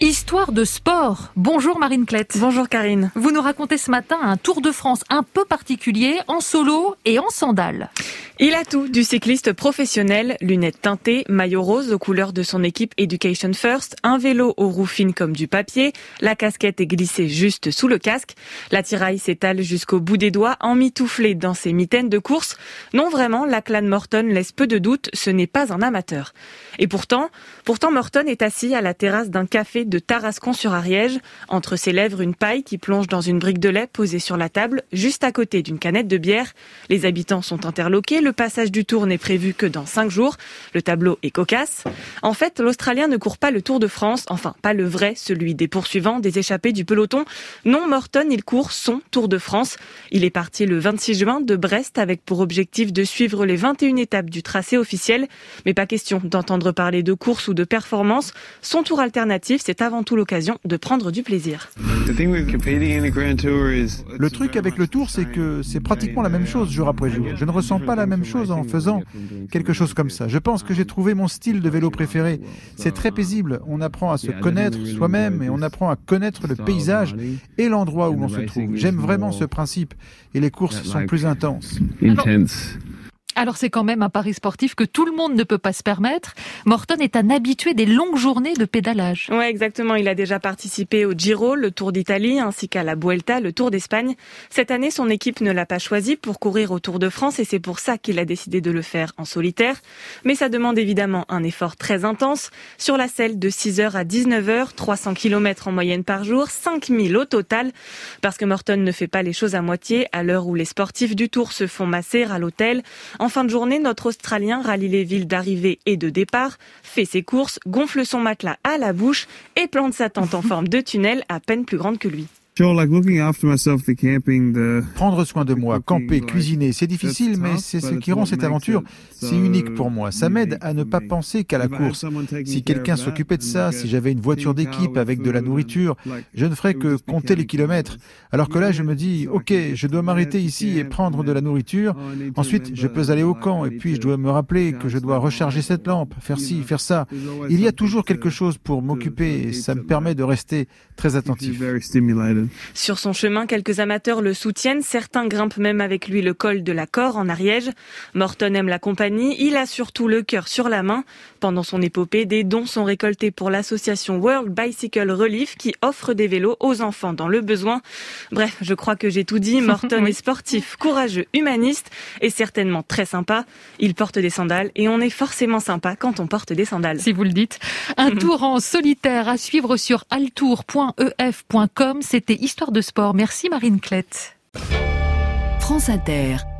Histoire de sport. Bonjour Marine Klett. Bonjour Karine. Vous nous racontez ce matin un Tour de France un peu particulier, en solo et en sandales. Il a tout, du cycliste professionnel, lunettes teintées, maillot rose aux couleurs de son équipe Education First, un vélo aux roues fines comme du papier, la casquette est glissée juste sous le casque, l'attirail s'étale jusqu'au bout des doigts, emmitouflé dans ses mitaines de course. Non vraiment, la Clan Morton laisse peu de doute, ce n'est pas un amateur. Et pourtant Morton est assis à la terrasse d'un café de Tarascon-sur-Ariège, entre ses lèvres une paille qui plonge dans une brique de lait posée sur la table, juste à côté d'une canette de bière. Les habitants sont interloqués, le passage du Tour n'est prévu que dans 5 jours. Le tableau est cocasse. En fait, l'Australien ne court pas le Tour de France, enfin pas le vrai, celui des poursuivants, des échappés du peloton. Non, Morton, il court son Tour de France. Il est parti le 26 juin de Brest avec pour objectif de suivre les 21 étapes du tracé officiel. Mais pas question d'entendre parler de course ou de performance. Son tour alternatif, c'est avant tout l'occasion de prendre du plaisir. Le truc avec le Tour, c'est que c'est pratiquement la même chose jour après jour. Je ne ressens pas la même chose en faisant quelque chose comme ça. Je pense que j'ai trouvé mon style de vélo préféré. C'est très paisible. On apprend à se connaître soi-même et on apprend à connaître le paysage et l'endroit où l'on se trouve. J'aime vraiment ce principe et les courses sont plus intenses. Alors c'est quand même un pari sportif que tout le monde ne peut pas se permettre. Morton est un habitué des longues journées de pédalage. Ouais, exactement. Il a déjà participé au Giro, le Tour d'Italie, ainsi qu'à la Vuelta, le Tour d'Espagne. Cette année, son équipe ne l'a pas choisi pour courir au Tour de France et c'est pour ça qu'il a décidé de le faire en solitaire. Mais ça demande évidemment un effort très intense. Sur la selle de 6h à 19h, 300 km en moyenne par jour, 5000 au total. Parce que Morton ne fait pas les choses à moitié, à l'heure où les sportifs du Tour se font masser à l'hôtel. En fin de journée, notre Australien rallie les villes d'arrivée et de départ, fait ses courses, gonfle son matelas à la bouche et plante sa tente en forme de tunnel à peine plus grande que lui. Prendre soin de moi, camper, cuisiner, c'est difficile, mais c'est ce qui rend cette aventure si unique pour moi. Ça m'aide à ne pas penser qu'à la course. Si quelqu'un s'occupait de ça, si j'avais une voiture d'équipe avec de la nourriture, je ne ferais que compter les kilomètres. Alors que là, je me dis, ok, je dois m'arrêter ici et prendre de la nourriture. Ensuite, je peux aller au camp et puis je dois me rappeler que je dois recharger cette lampe, faire ci, faire ça. Il y a toujours quelque chose pour m'occuper et ça me permet de rester très attentif. Sur son chemin, quelques amateurs le soutiennent. Certains grimpent même avec lui le col de la Cor en Ariège. Morton aime la compagnie. Il a surtout le cœur sur la main. Pendant son épopée, des dons sont récoltés pour l'association World Bicycle Relief qui offre des vélos aux enfants dans le besoin. Bref, je crois que j'ai tout dit. Morton est sportif, courageux, humaniste et certainement très sympa. Il porte des sandales et on est forcément sympa quand on porte des sandales. Si vous le dites. Un tour en solitaire à suivre sur altour.ef.com. C'était Histoire de sport. Merci Marine Klett. France Inter.